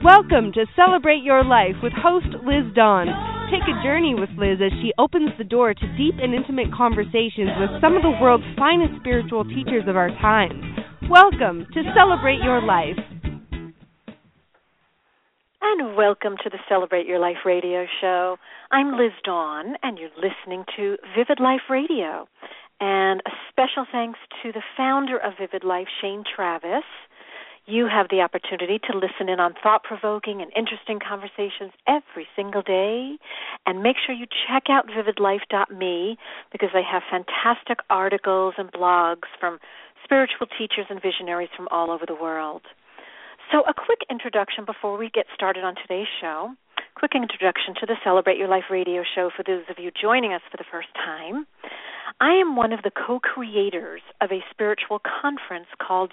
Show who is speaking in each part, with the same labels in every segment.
Speaker 1: Welcome to Celebrate Your Life with host Liz Dawn. Take a journey with Liz as she opens the door to deep and intimate conversations with some of the world's finest spiritual teachers of our time. Welcome to Celebrate Your Life.
Speaker 2: And welcome to the Celebrate Your Life radio show. I'm Liz Dawn, and you're listening to Vivid Life Radio. And a special thanks to the founder of Vivid Life, Shane Travis. You have the opportunity to listen in on thought-provoking and interesting conversations every single day. And make sure you check out vividlife.me because they have fantastic articles and blogs from spiritual teachers and visionaries from all over the world. So a quick introduction before we get started on today's show. Quick introduction to the Celebrate Your Life radio show for those of you joining us for the first time. I am one of the co-creators of a spiritual conference called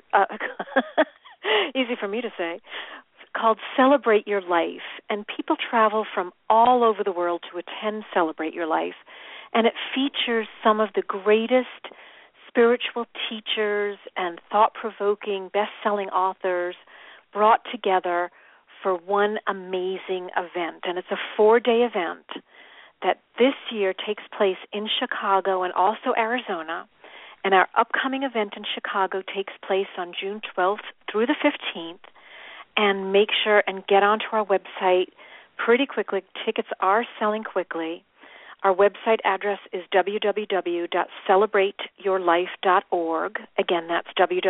Speaker 2: easy for me to say, called Celebrate Your Life. And people travel from all over the world to attend Celebrate Your Life. And it features some of the greatest spiritual teachers and thought-provoking, best-selling authors brought together for one amazing event. And it's a 4-day event that this year takes place in Chicago and also Arizona. And our upcoming event in Chicago takes place on June 12th through the 15th. And make sure and get onto our website pretty quickly. Tickets are selling quickly. Our website address is www.celebrateyourlife.org. Again, that's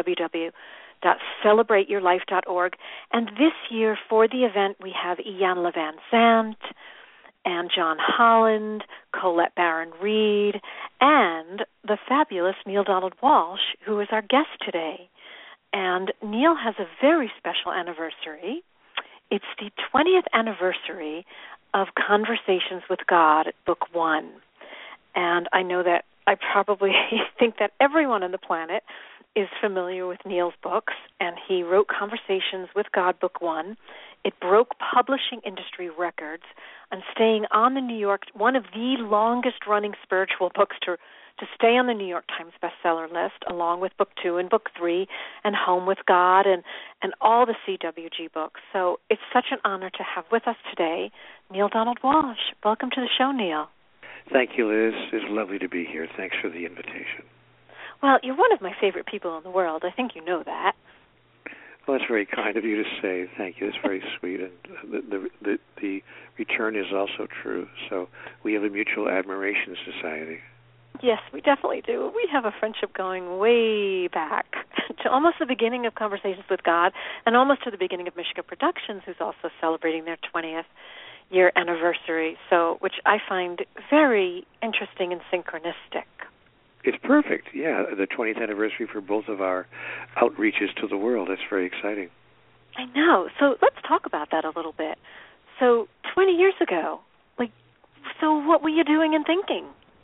Speaker 2: www.celebrateyourlife.org. And this year for the event, we have Iyanla Vanzant and John Holland, Colette Baron-Reed, and the fabulous Neale Donald Walsch, who is our guest today. And Neale has a very special anniversary. It's the 20th anniversary of Conversations with God, Book 1. And I know that I probably think that everyone on the planet is familiar with Neale's books, and he wrote Conversations with God, Book 1. It broke publishing industry records and staying on the New York, one of the longest-running spiritual books to stay on the New York Times bestseller list, along with Book 2 and Book 3 and Home with God and all the CWG books. So it's such an honor to have with us today Neale Donald Walsch. Welcome to the show, Neale.
Speaker 3: Thank you, Liz. It's lovely to be here. Thanks for the invitation.
Speaker 2: Well, you're one of my favorite people in the world. I think you know that.
Speaker 3: Well, that's very kind of you to say. Thank you. That's very sweet. And the return is also true. So we have a mutual admiration society.
Speaker 2: Yes, we definitely do. We have a friendship going way back to almost the beginning of Conversations with God and almost to the beginning of Michigan Productions, who's also celebrating their 20th year anniversary, so which I find very interesting and synchronistic.
Speaker 3: It's perfect, yeah, the 20th anniversary for both of our outreaches to the world. That's very exciting.
Speaker 2: I know. So let's talk about that a little bit. So 20 years ago, so what were you doing and thinking?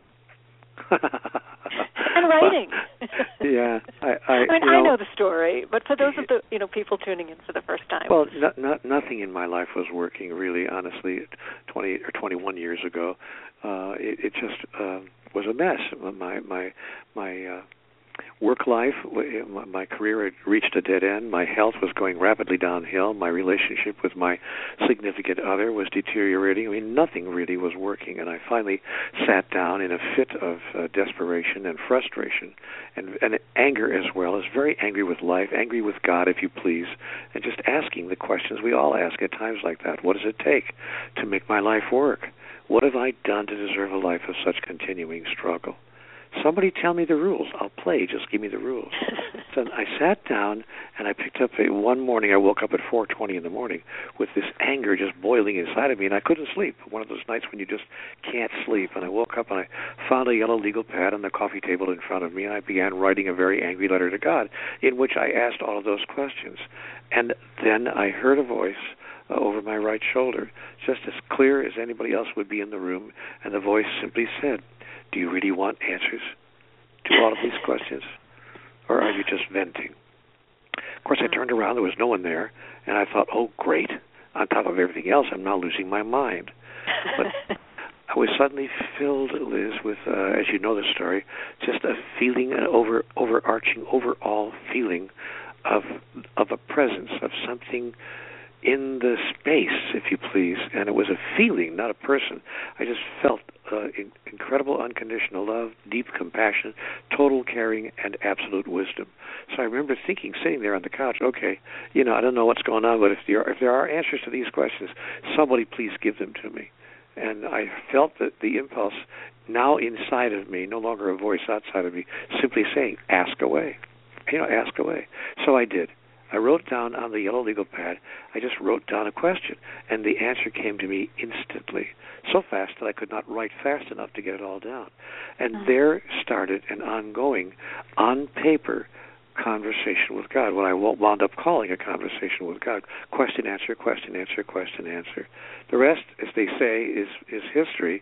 Speaker 2: And writing.
Speaker 3: Yeah,
Speaker 2: I know the story, but for those of the people tuning in for the first time.
Speaker 3: Well, nothing in my life was working really. Honestly, 20 or 21 years ago, it just was a mess. My work life, my career had reached a dead end. My health was going rapidly downhill. My relationship with my significant other was deteriorating. I mean, nothing really was working. And I finally sat down in a fit of desperation and frustration and anger as well. I was very angry with life, angry with God, if you please, and just asking the questions we all ask at times like that. What does it take to make my life work? What have I done to deserve a life of such continuing struggle? Somebody tell me the rules. I'll play. Just give me the rules. So I sat down, and I picked up one morning. I woke up at 4:20 in the morning with this anger just boiling inside of me, and I couldn't sleep. One of those nights when you just can't sleep. And I woke up, and I found a yellow legal pad on the coffee table in front of me, and I began writing a very angry letter to God in which I asked all of those questions. And then I heard a voice over my right shoulder, just as clear as anybody else would be in the room, and the voice simply said, "Do you really want answers to all of these questions, or are you just venting?" Of course, I turned around. There was no one there, and I thought, oh, great. On top of everything else, I'm now losing my mind. But I was suddenly filled, Liz, with, as you know the story, just a feeling, an overarching, overall feeling of a presence, of something in the space, if you please, and it was a feeling, not a person. I just felt incredible unconditional love, deep compassion, total caring, and absolute wisdom. So I remember thinking, sitting there on the couch, okay, I don't know what's going on, but if there are answers to these questions, somebody please give them to me. And I felt that the impulse now inside of me, no longer a voice outside of me, simply saying, ask away. Ask away. So I did. I wrote down on the yellow legal pad, I just wrote down a question, and the answer came to me instantly, so fast that I could not write fast enough to get it all down. And there started an ongoing, on paper, conversation with God, what I wound up calling a conversation with God. Question, answer, question, answer, question, answer. The rest, as they say, is history.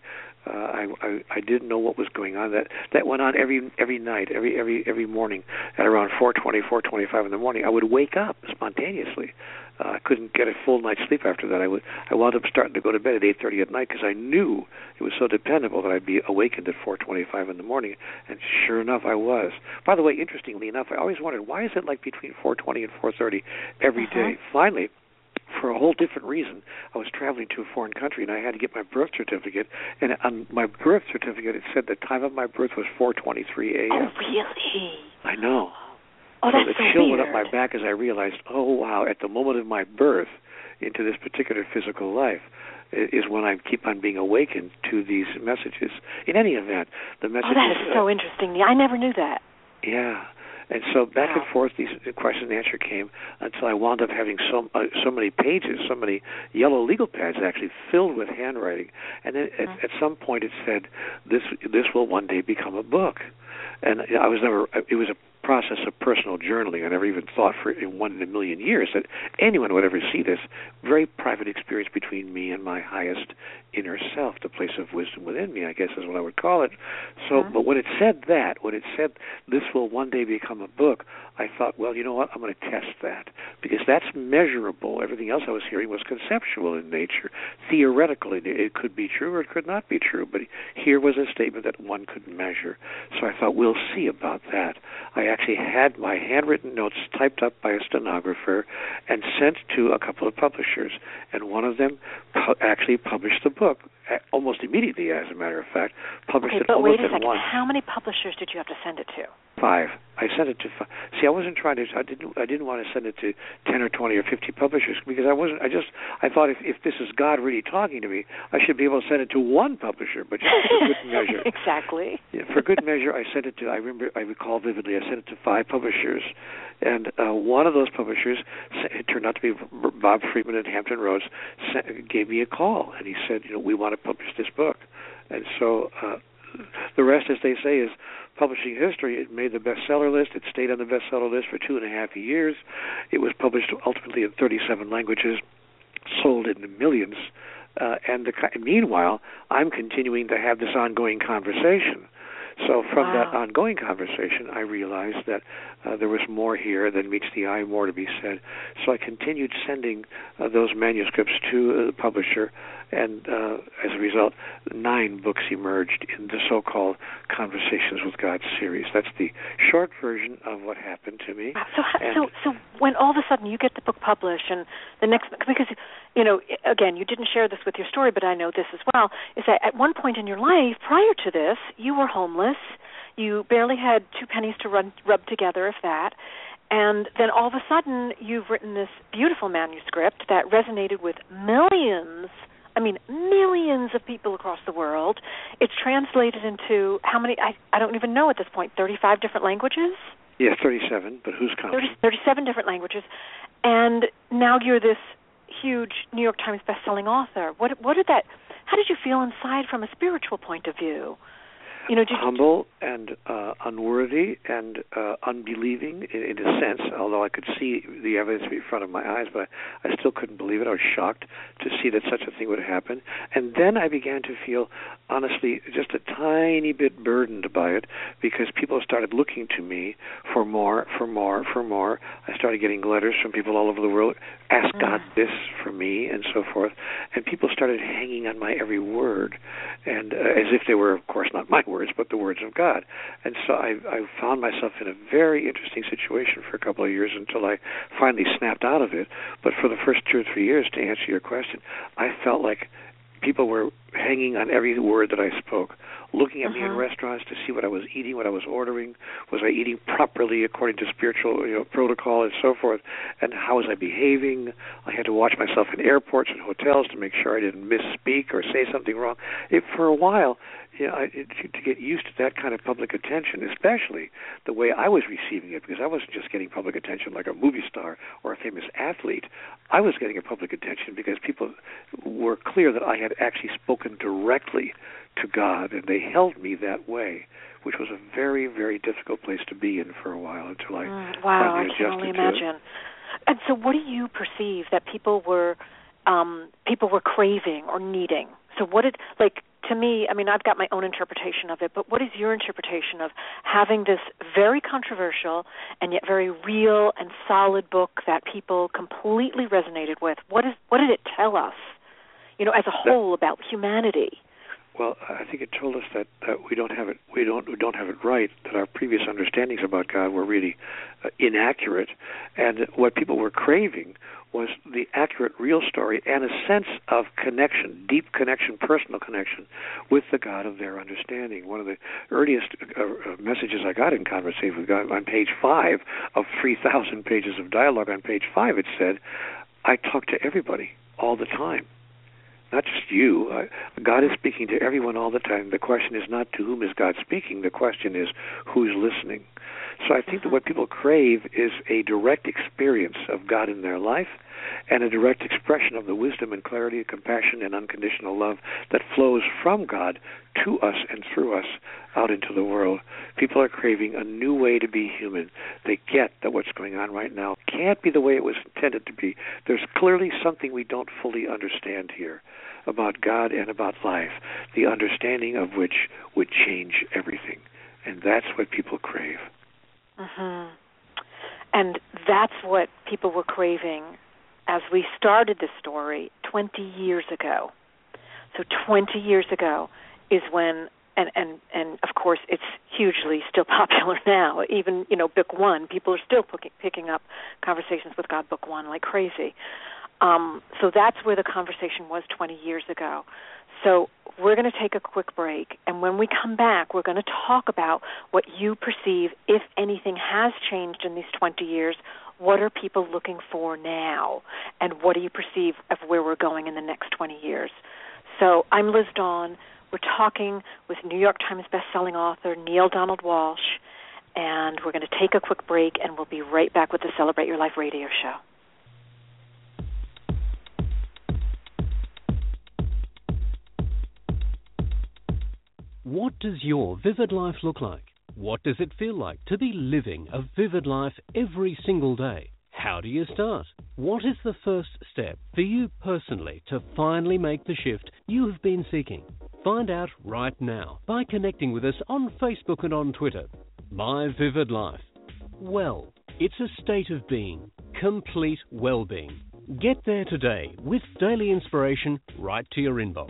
Speaker 3: I didn't know what was going on. That went on every night, every morning at around 4:20, 4:25 in the morning. I would wake up spontaneously. I couldn't get a full night's sleep after that. I wound up starting to go to bed at 8:30 at night because I knew it was so dependable that I'd be awakened at 4:25 in the morning. And sure enough, I was. By the way, interestingly enough, I always wondered, why is it like between 4:20 and 4:30 every day? Finally, for a whole different reason, I was traveling to a foreign country, and I had to get my birth certificate. And on my birth certificate, it said the time of my birth was 4:23 a.m.
Speaker 2: Oh, really?
Speaker 3: I know.
Speaker 2: Oh,
Speaker 3: so
Speaker 2: that's
Speaker 3: the
Speaker 2: so
Speaker 3: chill
Speaker 2: weird.
Speaker 3: went up my back as I realized, oh, wow, at the moment of my birth into this particular physical life is when I keep on being awakened to these messages. In any event, the messages...
Speaker 2: Oh, that is so interesting. I never knew that.
Speaker 3: Yeah. And so back and forth, these question and answer came until I wound up having so many pages, so many yellow legal pads actually filled with handwriting. And then at some point it said, this will one day become a book. And it was a process of personal journaling. I never even thought in 1 in a million years that anyone would ever see this very private experience between me and my highest inner self, the place of wisdom within me, I guess is what I would call it. So, but when it said this will one day become a book, I thought, well, you know what, I'm going to test that, because that's measurable. Everything else I was hearing was conceptual in nature. Theoretically, it could be true or it could not be true, but here was a statement that one could measure. So I thought, we'll see about that. I actually had my handwritten notes typed up by a stenographer and sent to a couple of publishers, and one of them actually published the book almost immediately, as a matter of fact. Published it almost at once.
Speaker 2: Wait a second. How many publishers did you have to send it to?
Speaker 3: 5. I sent it to 5. See, I wasn't trying to. I didn't want to send it to 10 or 20 or 50 publishers, because I thought if this is God really talking to me, I should be able to send it to one publisher, but just for good measure.
Speaker 2: Exactly.
Speaker 3: Yeah, for good measure, I sent it to. I recall vividly. I sent it to 5 publishers, and one of those publishers, it turned out to be Bob Friedman at Hampton Roads, gave me a call, and he said, we want to publish this book, and so the rest, as they say, is publishing history. It made the bestseller list. It stayed on the bestseller list for 2.5 years. It was published ultimately in 37 languages, sold in the millions. And meanwhile, I'm continuing to have this ongoing conversation. So from that ongoing conversation, I realized that there was more here than meets the eye, more to be said. So I continued sending those manuscripts to the publisher, and as a result, 9 books emerged in the so-called Conversations with God series. That's the short version of what happened to me.
Speaker 2: So when all of a sudden you get the book published, and the next, because, again, you didn't share this with your story, but I know this as well, is that at one point in your life, prior to this, you were homeless. You barely had 2 pennies to rub together, if that. And then all of a sudden, you've written this beautiful manuscript that resonated with millions of people across the world. It's translated into how many? I don't even know at this point. 35 different languages?
Speaker 3: Yes, 37, but who's counting?
Speaker 2: 37 different languages. And now you're this huge New York Times best-selling author. How did you feel inside from a spiritual point of view?
Speaker 3: Humble and unworthy and unbelieving in a sense, although I could see the evidence in front of my eyes, but I still couldn't believe it. I was shocked to see that such a thing would happen. And then I began to feel, honestly, just a tiny bit burdened by it, because people started looking to me for more. I started getting letters from people all over the world, ask God this for me, and so forth. And people started hanging on my every word, and as if they were, of course, not my words. words, but the words of God. And so I found myself in a very interesting situation for a couple of years until I finally snapped out of it. But for the first 2 or 3 years, to answer your question, I felt like people were hanging on every word that I spoke, looking at me in restaurants to see what I was eating, what I was ordering, was I eating properly according to spiritual protocol and so forth, and how was I behaving. I had to watch myself in airports and hotels to make sure I didn't misspeak or say something wrong. For a while, to get used to that kind of public attention, especially the way I was receiving it, because I wasn't just getting public attention like a movie star or a famous athlete. I was getting a public attention because people were clear that I had actually spoken directly to God, and they held me that way, which was a very, very difficult place to be in for a while until I finally adjusted to it. Wow, I can only imagine.
Speaker 2: And so what do you perceive that people were craving or needing? So what did, to me, I mean, I've got my own interpretation of it, but what is your interpretation of having this very controversial and yet very real and solid book that people completely resonated with? What did it tell us, as a whole about humanity?
Speaker 3: Well, I think it told us that we don't have it right, that our previous understandings about God were really inaccurate, and what people were craving was the accurate, real story and a sense of connection, deep connection, personal connection with the God of their understanding. One of the earliest messages I got in Conversation with God, on page 5 of 3,000 pages of dialogue, on page 5 it said, I talk to everybody all the time. Not just you. God is speaking to everyone all the time. The question is not to whom is God speaking. The question is who's listening. So I think that what people crave is a direct experience of God in their life and a direct expression of the wisdom and clarity, compassion, and unconditional love that flows from God to us and through us out into the world. People are craving a new way to be human. They get that what's going on right now can't be the way it was intended to be. There's clearly something we don't fully understand here about God and about life, the understanding of which would change everything. And that's what people crave.
Speaker 2: And that's what people were craving as we started this story 20 years ago. So 20 years ago is when, and of course it's hugely still popular now. Even, book one, people are still picking up Conversations with God, book one, like crazy. So that's where the conversation was 20 years ago. So we're going to take a quick break, and when we come back, we're going to talk about what you perceive, if anything has changed in these 20 years. What are people looking for now, and what do you perceive of where we're going in the next 20 years? So I'm Liz Dawn. We're talking with New York Times bestselling author Neale Donald Walsch, and we're going to take a quick break, and we'll be right back with the Celebrate Your Life radio show.
Speaker 4: What does your vivid life look like? What does it feel like to be living a vivid life every single day? How do you start? What is the first step for you personally to finally make the shift you have been seeking? Find out right now by connecting with us on Facebook and on Twitter. My Vivid Life. Well, it's a state of being, complete well-being. Get there today with daily inspiration right to your inbox.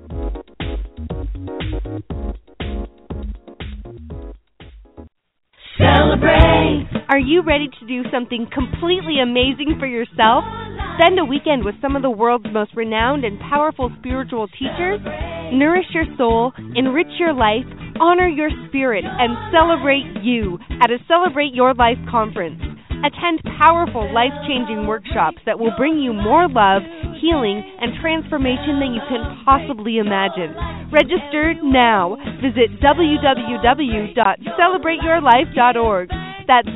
Speaker 1: Celebrate! Are you ready to do something completely amazing for yourself? Spend a weekend with some of the world's most renowned and powerful spiritual teachers? Nourish your soul, enrich your life, honor your spirit, and celebrate you at a Celebrate Your Life conference. Attend powerful, life-changing workshops that will bring you more love, healing, and transformation than you can possibly imagine. Register now. Visit www.celebrateyourlife.org. That's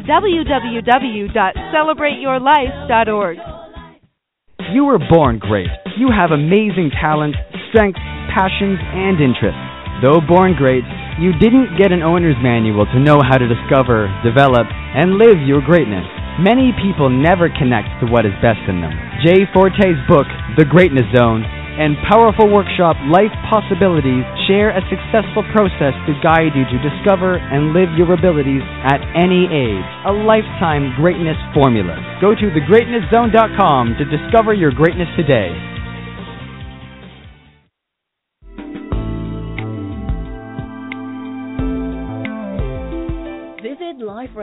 Speaker 1: www.celebrateyourlife.org.
Speaker 5: You were born great. You have amazing talents, strengths, passions, and interests. Though born great, you didn't get an owner's manual to know how to discover, develop, and live your greatness. Many people never connect to what is best in them. Jay Forte's book, The Greatness Zone, and powerful workshop, Life Possibilities, share a successful process to guide you to discover and live your abilities at any age. A lifetime greatness formula. Go to thegreatnesszone.com to discover your greatness today.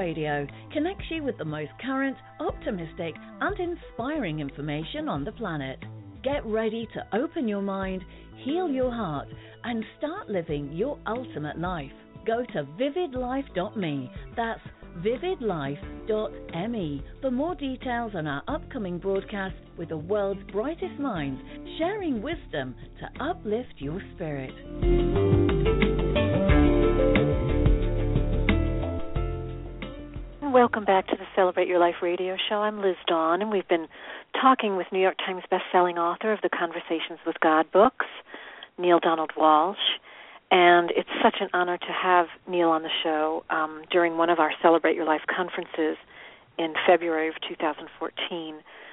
Speaker 6: Radio connects you with the most current, optimistic, and inspiring information on the planet. Get ready to open your mind, heal your heart, and start living your ultimate life. Go to vividlife.me. That's vividlife.me for more details on our upcoming broadcast with the world's brightest minds, sharing wisdom to uplift your spirit.
Speaker 2: Welcome back to the Celebrate Your Life radio show. I'm Liz Dawn, and we've been talking with New York Times bestselling author of the Conversations with God books, Neale Donald Walsch. And it's such an honor to have Neale on the show during one of our Celebrate Your Life conferences in February of 2014.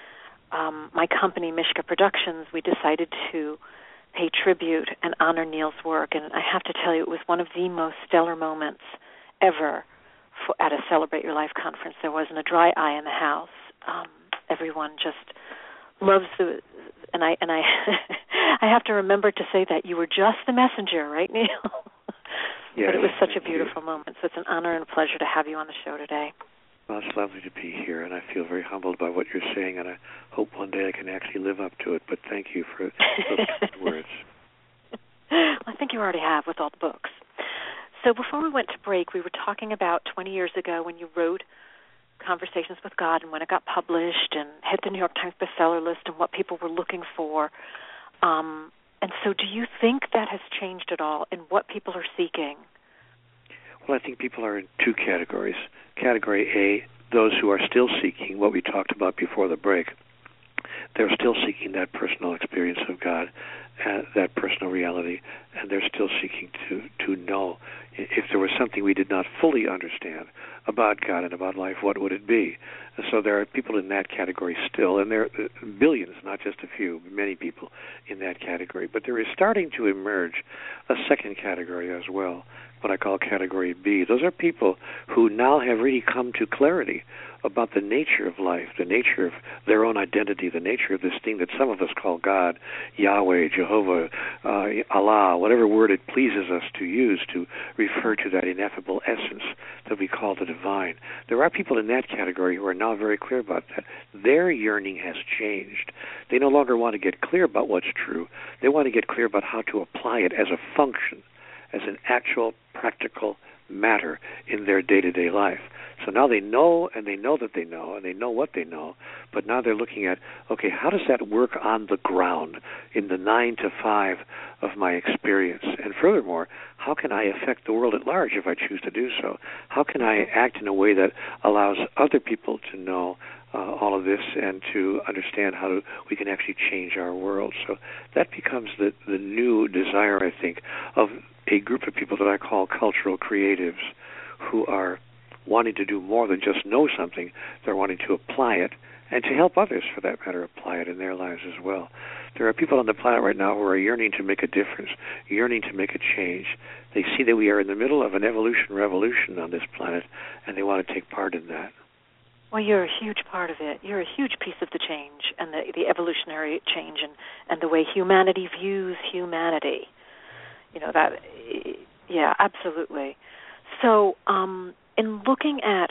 Speaker 2: My company, Mishka Productions, we decided to pay tribute and honor Neale's work. And I have to tell you, it was one of the most stellar moments ever at a Celebrate Your Life conference. There wasn't a dry eye in the house. Everyone just loves the, and I I have to remember to say that you were just the messenger, right, Neale?
Speaker 3: Yes,
Speaker 2: but it was such a beautiful moment. So it's an honor and a pleasure to have you on the show today.
Speaker 3: Well, it's lovely to be here, and I feel very humbled by what you're saying, and I hope one day I can actually live up to it. But thank you for those kind words.
Speaker 2: I think you already have with all the books. So before we went to break, we were talking about 20 years ago when you wrote Conversations with God and when it got published and hit the New York Times bestseller list and what people were looking for. And so do you think that has changed at all in what people are seeking?
Speaker 3: Well, I think people are in two categories. Category A, those who are still seeking what we talked about before the break. They're still seeking that personal experience of God, that personal reality, and they're still seeking to know if there was something we did not fully understand about God and about life, what would it be? And so there are people in that category still, and there are billions, not just a few, many people in that category. But there is starting to emerge a second category as well, what I call Category B. Those are people who now have really come to clarity about the nature of life, the nature of their own identity, the nature of this thing that some of us call God, Yahweh, Jehovah, Allah, whatever word it pleases us to use to refer to that ineffable essence that we call the divine. There are people in that category who are now very clear about that. Their yearning has changed. They no longer want to get clear about what's true. They want to get clear about how to apply it as a function, as an actual practical matter in their day-to-day life. So now they know, and they know that they know, and they know what they know, but now they're looking at, okay, how does that work on the ground in the 9 to 5 of my experience? And furthermore, how can I affect the world at large if I choose to do so? How can I act in a way that allows other people to know all of this and to understand how we can actually change our world? So that becomes the new desire, I think, of a group of people that I call cultural creatives, who are wanting to do more than just know something. They're wanting to apply it and to help others, for that matter, apply it in their lives as well. There are people on the planet right now who are yearning to make a difference, yearning to make a change. They see that we are in the middle of an revolution on this planet, and they want to take part in that.
Speaker 2: Well, you're a huge part of it. You're a huge piece of the change and the evolutionary change and the way humanity views humanity. You know, that, yeah, absolutely. So in looking at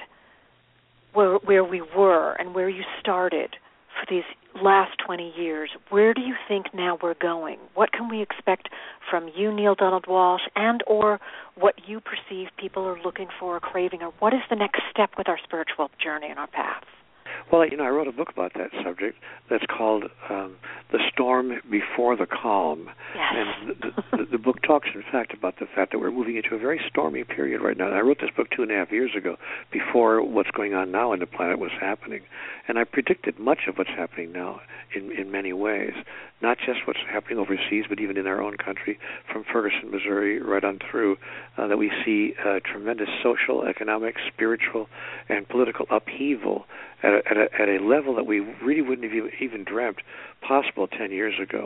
Speaker 2: where we were and where you started for these last 20 years, where do you think now we're going? What can we expect from you, Neale Donald Walsch, and or what you perceive people are looking for or craving, or what is the next step with our spiritual journey and our path?
Speaker 3: Well, I wrote a book about that subject that's called The Storm Before the Calm.
Speaker 2: Yes.
Speaker 3: And the book talks, in fact, about the fact that we're moving into a very stormy period right now. And I wrote this book 2.5 years ago, before what's going on now in the planet was happening. And I predicted much of what's happening now in many ways, not just what's happening overseas, but even in our own country, from Ferguson, Missouri, right on through, that we see tremendous social, economic, spiritual, and political upheaval at a level that we really wouldn't have even dreamt possible 10 years ago.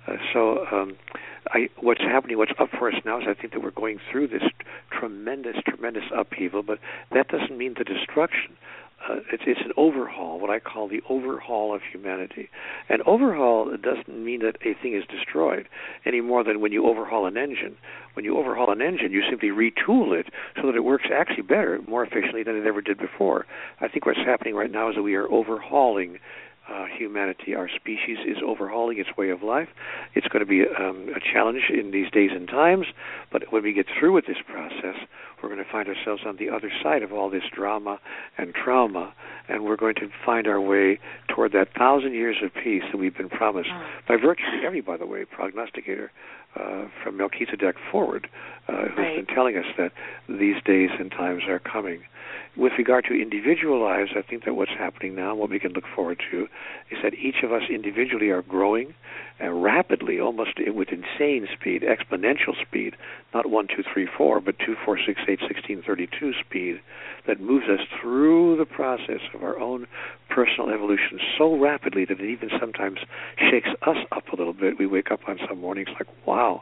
Speaker 3: What's happening, what's up for us now is I think that we're going through this tremendous upheaval, but that doesn't mean the destruction it's an overhaul, what I call the overhaul of humanity. And overhaul doesn't mean that a thing is destroyed any more than when you overhaul an engine. When you overhaul an engine, you simply retool it so that it works actually better, more efficiently than it ever did before. I think what's happening right now is that we are overhauling humanity. Our species is overhauling its way of life. It's going to be a challenge in these days and times, but when we get through with this process, we're going to find ourselves on the other side of all this drama and trauma, and we're going to find our way toward that 1,000 years of peace that we've been promised by virtually every, by the way, prognosticator from Melchizedek forward, who's been telling us that these days and times are coming. With regard to individual lives, I think that what's happening now, what we can look forward to, is that each of us individually are growing rapidly, almost with insane speed, exponential speed, not 1, 2, 3, 4, but 2, 4, 6, 8, 16, 32 speed, that moves us through the process of our own personal evolution so rapidly that it even sometimes shakes us up a little bit. We wake up on some mornings like, wow,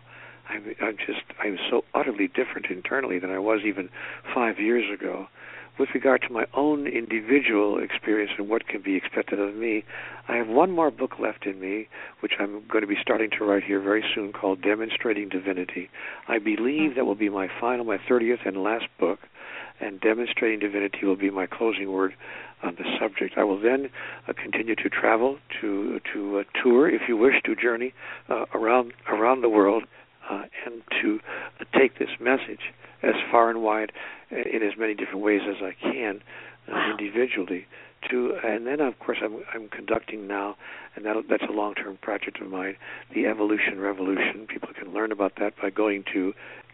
Speaker 3: I'm so utterly different internally than I was even 5 years ago. With regard to my own individual experience and what can be expected of me, I have one more book left in me, which I'm going to be starting to write here very soon, called Demonstrating Divinity. I believe that will be my 30th and last book, and Demonstrating Divinity will be my closing word on the subject. I will then continue to travel, to tour, if you wish, to journey around the world, and to take this message as far and wide in as many different ways as I can individually. And then, of course, I'm conducting now, and that's a long-term project of mine, the Evolution Revolution. People can learn about that by going to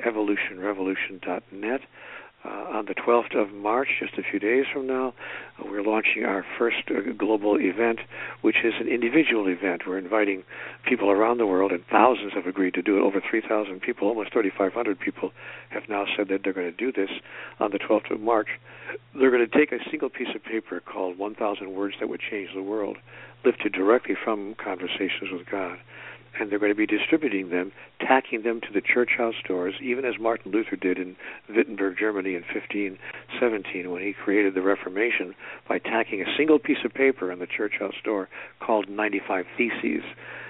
Speaker 3: evolutionrevolution.net. On the 12th of March, just a few days from now, we're launching our first global event, which is an individual event. We're inviting people around the world, and thousands have agreed to do it. Over 3,000 people, almost 3,500 people have now said that they're going to do this on the 12th of March. They're going to take a single piece of paper called 1,000 Words That Would Change the World, lifted directly from Conversations with God. And they're going to be distributing them, tacking them to the church house doors, even as Martin Luther did in Wittenberg, Germany in 1517, when he created the Reformation by tacking a single piece of paper on the church house door called 95 Theses.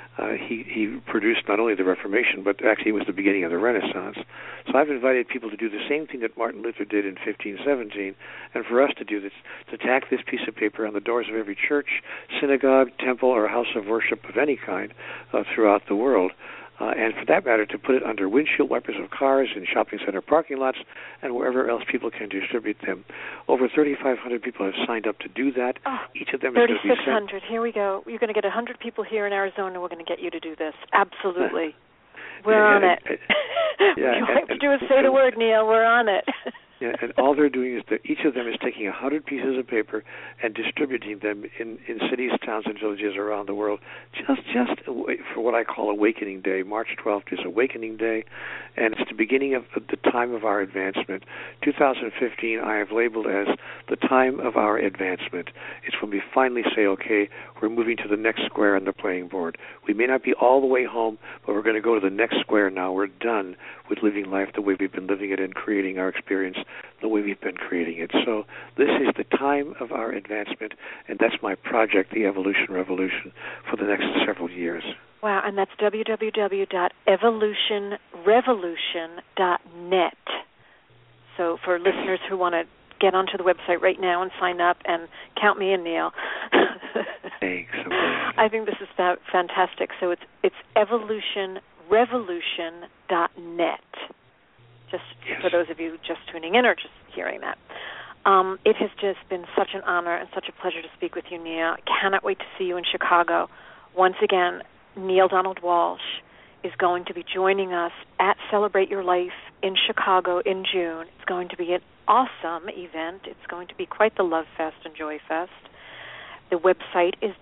Speaker 3: He produced not only the Reformation, but actually it was the beginning of the Renaissance. So I've invited people to do the same thing that Martin Luther did in 1517, and for us to do this, to tack this piece of paper on the doors of every church, synagogue, temple, or house of worship of any kind throughout the world. And for that matter, to put it under windshield wipers of cars in shopping center parking lots and wherever else people can distribute them. Over 3,500 people have signed up to do that. Each of them is going to be
Speaker 2: 3,600. Here we go. You're going to get 100 people here in Arizona. We're going to get you to do this. Absolutely. We're on it. What you have to do is say the word, Neil. We're on it.
Speaker 3: Yeah, and all they're doing is that each of them is taking 100 pieces of paper and distributing them in cities, towns, and villages around the world, just for what I call Awakening Day. March 12th is Awakening Day, and it's the beginning of the time of our advancement. 2015 I have labeled as the time of our advancement. It's when we finally say, okay, we're moving to the next square on the playing board. We may not be all the way home, but we're going to go to the next square now. We're done with living life the way we've been living it and creating our experience the way we've been creating it. So this is the time of our advancement, and that's my project, the Evolution Revolution, for the next several years.
Speaker 2: Wow, and that's www.evolutionrevolution.net. So for listeners who want to get onto the website right now and sign up, and count me in, Neil.
Speaker 3: Thanks.
Speaker 2: I think this is fantastic. So it's evolutionrevolution.net. Just for those of you just tuning in or just hearing that. It has just been such an honor and such a pleasure to speak with you, Neil. I cannot wait to see you in Chicago. Once again, Neil Donald Walsch is going to be joining us at Celebrate Your Life in Chicago in June. It's going to be an awesome event. It's going to be quite the love fest and joy fest. The website is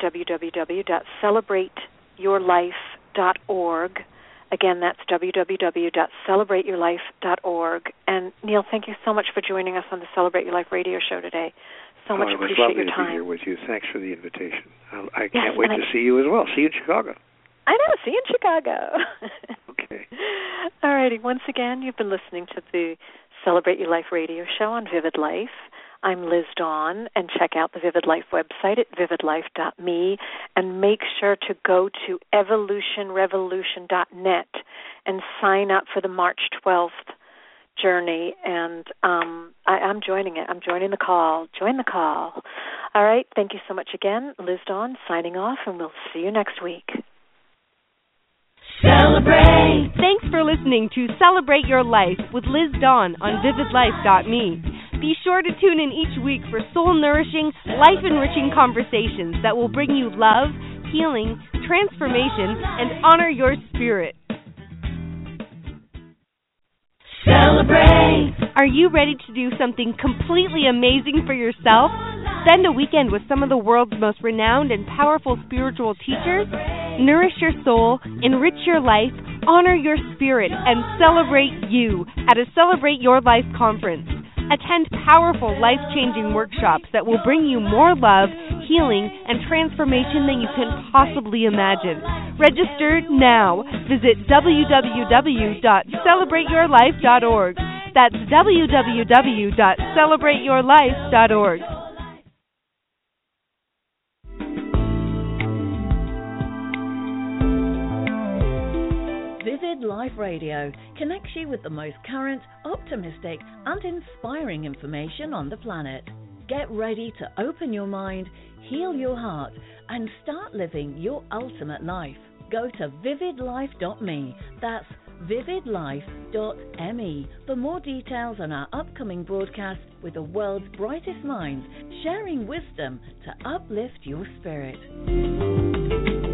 Speaker 2: www.celebrateyourlife.org. Again, that's www.celebrateyourlife.org. And Neil, thank you so much for joining us on the Celebrate Your Life radio show today. So much appreciate your time.
Speaker 3: It was lovely to be here with you. Thanks for the invitation. I can't wait to see you as well. See you in Chicago.
Speaker 2: I know. See you in Chicago.
Speaker 3: Okay.
Speaker 2: All righty. Once again, you've been listening to the Celebrate Your Life radio show on Vivid Life. I'm Liz Dawn, and check out the Vivid Life website at vividlife.me, and make sure to go to evolutionrevolution.net and sign up for the March 12th journey, and I'm joining it. I'm joining the call. Join the call. All right, thank you so much again. Liz Dawn signing off, and we'll see you next week.
Speaker 1: Celebrate! Thanks for listening to Celebrate Your Life with Liz Dawn on vividlife.me. Be sure to tune in each week for soul-nourishing, life-enriching conversations that will bring you love, healing, transformation, and honor your spirit. Celebrate! Are you ready to do something completely amazing for yourself? Spend a weekend with some of the world's most renowned and powerful spiritual teachers? Nourish your soul, enrich your life, honor your spirit, and celebrate you at a Celebrate Your Life conference. Attend powerful, life-changing workshops that will bring you more love, healing, and transformation than you can possibly imagine. Register now. Visit www.celebrateyourlife.org. That's www.celebrateyourlife.org.
Speaker 6: Vivid Life Radio connects you with the most current, optimistic, and inspiring information on the planet. Get ready to open your mind, heal your heart, and start living your ultimate life. Go to vividlife.me. That's vividlife.me for more details on our upcoming broadcast with the world's brightest minds, sharing wisdom to uplift your spirit.